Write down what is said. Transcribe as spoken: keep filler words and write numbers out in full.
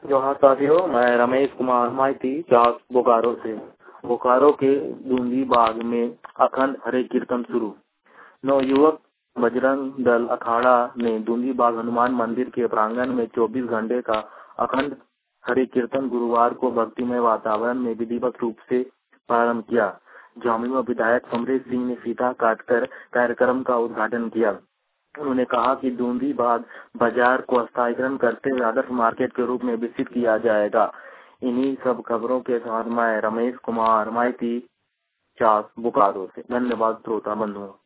जोहार साथियों, मैं रमेश कुमार माइती चास बोकारो से। बोकारो के दूंदी बाग में अखंड हरे कीर्तन शुरू। नवयुवक बजरंग दल अखाड़ा ने दूंदी बाग हनुमान मंदिर के प्रांगण में चौबीस घंटे का अखंड हरे कीर्तन गुरुवार को भक्तिमय वातावरण में विधिवत रूप से प्रारंभ किया। जामुआ विधायक समरेश सिंह ने फीता काटकर कार्यक्रम का उद्घाटन किया। उन्होंने कहा कि दूंदी बाग बाजार को स्थायीकरण करते हुए आदर्श मार्केट के रूप में विकसित किया जाएगा। इन्हीं सब खबरों के साथ मैं रमेश कुमार माइती चास बोकारो से। धन्यवाद श्रोता बंधुओं।